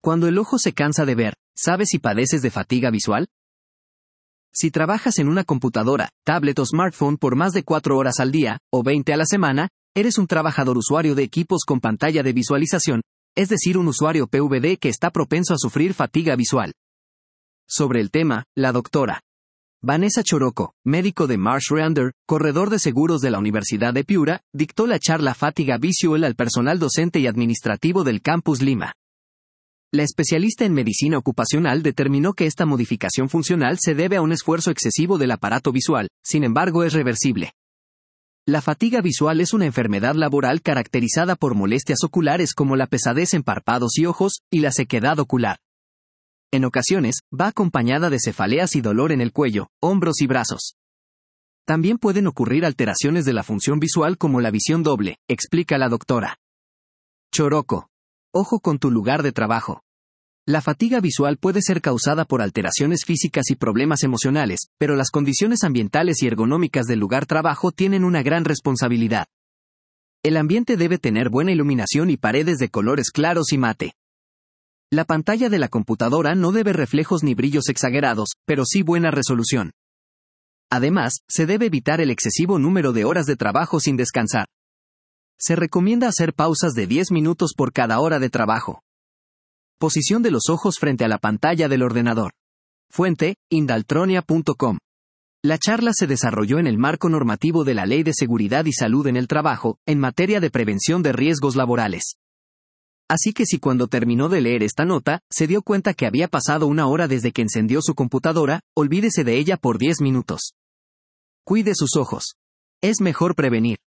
Cuando el ojo se cansa de ver, ¿sabes si padeces de fatiga visual? Si trabajas en una computadora, tablet o smartphone por más de 4 horas al día, o 20 a la semana, eres un trabajador usuario de equipos con pantalla de visualización, es decir, un usuario PVD que está propenso a sufrir fatiga visual. Sobre el tema, la doctora Vanessa Chorocco, médico de Marsh Reander, corredor de seguros de la Universidad de Piura, dictó la charla Fatiga Visual al personal docente y administrativo del Campus Lima. La especialista en medicina ocupacional determinó que esta modificación funcional se debe a un esfuerzo excesivo del aparato visual, sin embargo es reversible. La fatiga visual es una enfermedad laboral caracterizada por molestias oculares como la pesadez en párpados y ojos, y la sequedad ocular. En ocasiones, va acompañada de cefaleas y dolor en el cuello, hombros y brazos. También pueden ocurrir alteraciones de la función visual como la visión doble, explica la doctora Chorocco. Ojo con tu lugar de trabajo. La fatiga visual puede ser causada por alteraciones físicas y problemas emocionales, pero las condiciones ambientales y ergonómicas del lugar de trabajo tienen una gran responsabilidad. El ambiente debe tener buena iluminación y paredes de colores claros y mate. La pantalla de la computadora no debe reflejos ni brillos exagerados, pero sí buena resolución. Además, se debe evitar el excesivo número de horas de trabajo sin descansar. Se recomienda hacer pausas de 10 minutos por cada hora de trabajo. Posición de los ojos frente a la pantalla del ordenador. Fuente, indaltronia.com. La charla se desarrolló en el marco normativo de la Ley de Seguridad y Salud en el Trabajo, en materia de prevención de riesgos laborales. Así que si cuando terminó de leer esta nota, se dio cuenta que había pasado 1 hora desde que encendió su computadora, olvídese de ella por 10 minutos. Cuide sus ojos. Es mejor prevenir.